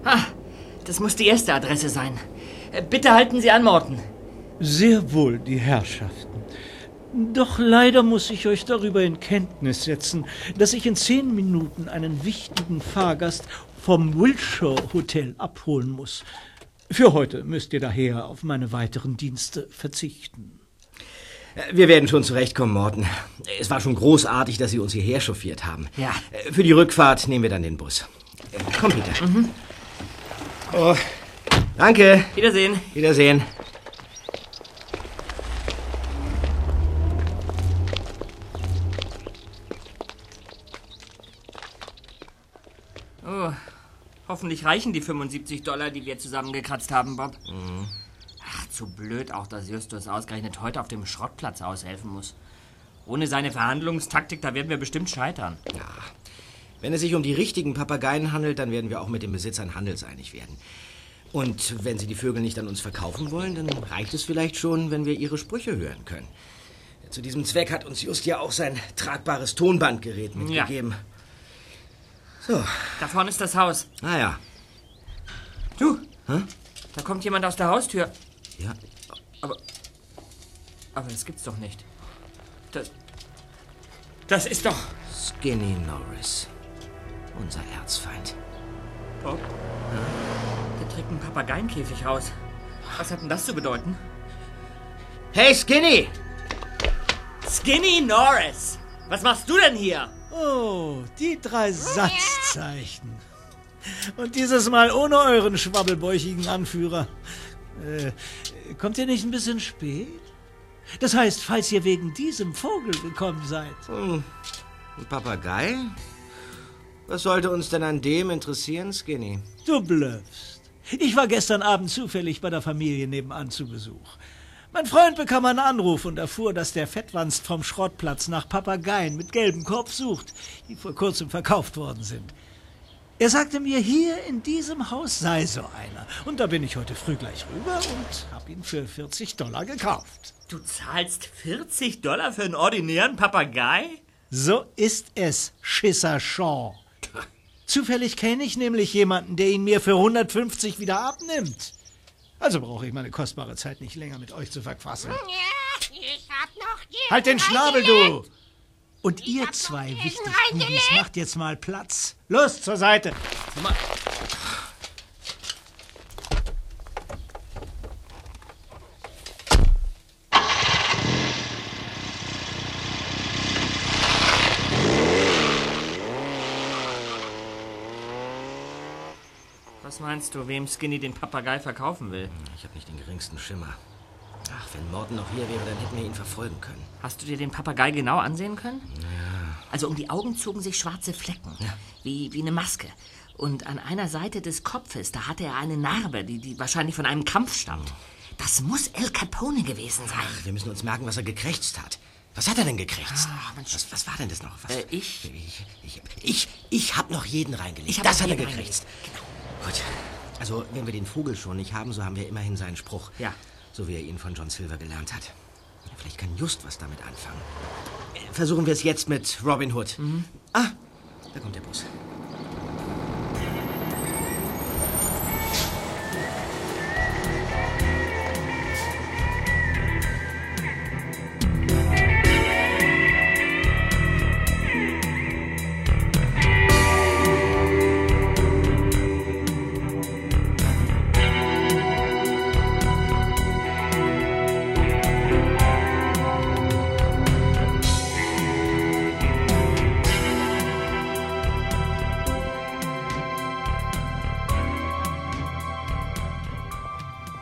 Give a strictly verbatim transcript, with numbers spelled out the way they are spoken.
Ah, das muss die erste Adresse sein. Bitte halten Sie an, Morton. Sehr wohl, die Herrschaften. Doch leider muss ich euch darüber in Kenntnis setzen, dass ich in zehn Minuten einen wichtigen Fahrgast vom Wilshire Hotel abholen muss. Für heute müsst ihr daher auf meine weiteren Dienste verzichten. Wir werden schon zurechtkommen, Morton. Es war schon großartig, dass Sie uns hierher chauffiert haben. Ja. Für die Rückfahrt nehmen wir dann den Bus. Komm, Peter. Mhm. Oh, danke. Wiedersehen. Wiedersehen. Oh, hoffentlich reichen die fünfundsiebzig Dollar, die wir zusammengekratzt haben, Bob. Mhm. Ach, zu blöd auch, dass Justus ausgerechnet heute auf dem Schrottplatz aushelfen muss. Ohne seine Verhandlungstaktik, da werden wir bestimmt scheitern. Ja, wenn es sich um die richtigen Papageien handelt, dann werden wir auch mit dem Besitzern handelseinig werden. Und wenn Sie die Vögel nicht an uns verkaufen wollen, dann reicht es vielleicht schon, wenn wir Ihre Sprüche hören können. Zu diesem Zweck hat uns Just ja auch sein tragbares Tonbandgerät mitgegeben. Ja. So. Da vorne ist das Haus. Ah ja. Du, Hä? Da kommt jemand aus der Haustür. Ja. Aber, aber das gibt's doch nicht. Das, das ist doch... Skinny Norris. Unser Erzfeind. Bob? Ja? Der trägt einen Papageienkäfig raus. Was hat denn das zu bedeuten? Hey, Skinny! Skinny Norris! Was machst du denn hier? Oh, die drei Satzzeichen. Und dieses Mal ohne euren schwabbelbäuchigen Anführer. Äh, kommt ihr nicht ein bisschen spät? Das heißt, falls ihr wegen diesem Vogel gekommen seid. Hm, ein Papagei? Was sollte uns denn an dem interessieren, Skinny? Du blöffst. Ich war gestern Abend zufällig bei der Familie nebenan zu Besuch. Mein Freund bekam einen Anruf und erfuhr, dass der Fettwanst vom Schrottplatz nach Papageien mit gelbem Kopf sucht, die vor kurzem verkauft worden sind. Er sagte mir, hier in diesem Haus sei so einer. Und da bin ich heute früh gleich rüber und habe ihn für vierzig Dollar gekauft. Du zahlst vierzig Dollar für einen ordinären Papagei? So ist es, Schisser Shaw. Zufällig kenne ich nämlich jemanden, der ihn mir für hundertfünfzig wieder abnimmt. Also brauche ich meine kostbare Zeit nicht länger mit euch zu verquasseln. Ja, ich hab noch Geld Halt den Schnabel, du! Und Ich ihr hab zwei noch wichtig Geld Bubis, reingelegt. macht jetzt mal Platz. Los, zur Seite. Was meinst du, wem Skinny den Papagei verkaufen will? Ich habe nicht den geringsten Schimmer. Ach, wenn Morton noch hier wäre, dann hätten wir ihn verfolgen können. Hast du dir den Papagei genau ansehen können? Ja. Also um die Augen zogen sich schwarze Flecken, Ja. wie, wie eine Maske. Und an einer Seite des Kopfes, da hatte er eine Narbe, die, die wahrscheinlich von einem Kampf stammt. Das muss El Capone gewesen sein. Ach, wir müssen uns merken, was er gekrächzt hat. Was hat er denn gekrächzt? Ah, Mensch. was, was war denn das noch? Was? Äh, ich? Ich, ich, ich, ich hab noch jeden reingelegt. Ich hab das auch hat er jeden gekrächzt. reingelegt. Genau. Gut. Also, wenn wir den Vogel schon nicht haben, so haben wir immerhin seinen Spruch. Ja. So wie er ihn von John Silver gelernt hat. Vielleicht kann Just was damit anfangen. Versuchen wir es jetzt mit Robin Hood. Mhm. Ah, da kommt der Bus.